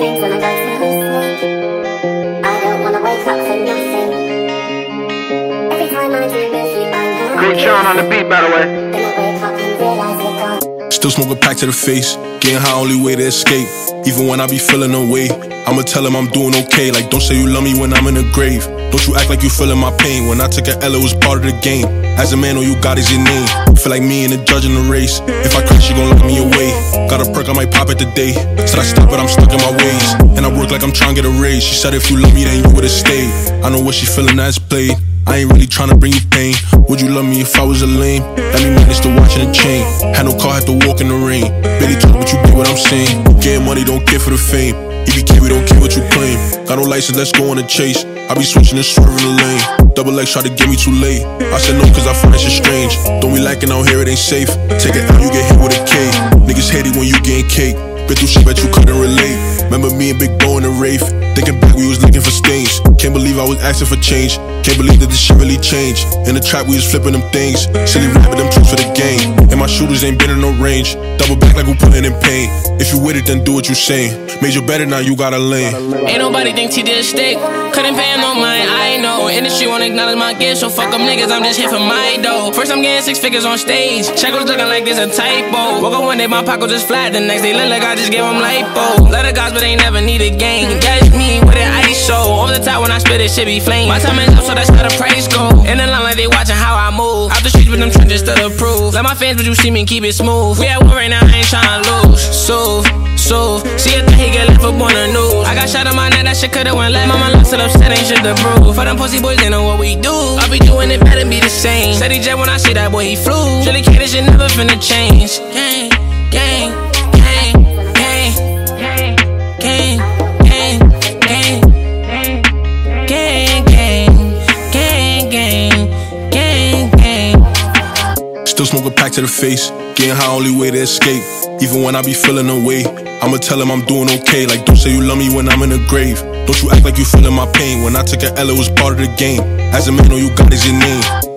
dreams when I go to sleep. I don't wanna wake up for nothing. Every time I dream of you, I know. Great Sean on the beat, by the way. Then I wake up and realize you're gone. Still smoke a pack to the face, getting high, only way to escape. Even when I be feeling away, I'ma tell him I'm doing okay. Like, don't say you love me when I'm in the grave. Don't you act like you feeling my pain. When I took an L, it was part of the game. As a man, all you got is your name. Feel like me and the judge in the race. If I crash, you gon' lock me away. Got a perk, I might pop it today. Said I stop, but I'm stuck in my ways. And I work like I'm trying to get a raise. She said if you love me, then you would've stayed. I know what she feeling, that's played. I ain't really tryna bring you pain. Would you love me if I was a lame? Let me manage the watch and the chain. Had no car, had to walk in the rain. Barely talk, but you get what I'm saying. Getting money, don't care for the fame. EBK, we don't care what you claim. Got no license, let's go on a chase. I be switching and swerving the lane. Double X try to get me too late. I said no cause I find that shit strange. Don't be lacking out here, it ain't safe. Take it out, you get hit with a K. Niggas hate it when you getting cake. Been through shit, bet you couldn't relate. Remember me and Big Bo in the rave. Thinking back, we was looking for stains. Can't believe I was asking for change. Can't believe that this shit really changed. In the trap, we was flipping them things. Silly rapping them truths for the game. And my shooters ain't been in no range. Double back like we putting in pain. If you with it, then do what you saying. Made you better, now you got a lane. Ain't nobody think T did a stick. Couldn't pay him no mind, I know. Industry won't acknowledge my gift, so fuck them niggas, I'm just here for my dough. First I'm getting 6 figures on stage. Check was looking like this a typo. Woke up one day, my pocket just flat. The next day look like I just gave him lipo. Let the guys, but they never need a game. That's me with an ice show. Over the top when I spit it, shit be flame. My time is up, so that's where the praise go. In the line like they watching how I move. Out the streets with them trenches to the proof. Let my fans, but you see me keep it smooth. We at war right now, I ain't tryna lose. So, see a thing he get left up on the news. I got shot on my neck, that shit could've went left. Mama lost it upset, ain't shit to prove. For them pussy boys, they know what we do. I be doing it better, be the same. Said he jet when I see that boy, he flew. Really care, this shit never finna change. Gang, gang, gang, gang, gang, gang, gang, gang, gang, gang, gang, gang, gang. Still smoke a pack to the face, getting high, only way to escape. Even when I be feeling away, I'ma tell him I'm doing okay. Like, don't say you love me when I'm in the grave. Don't you act like you feeling my pain. When I took an L, it was part of the game. As a man, all you got is your name.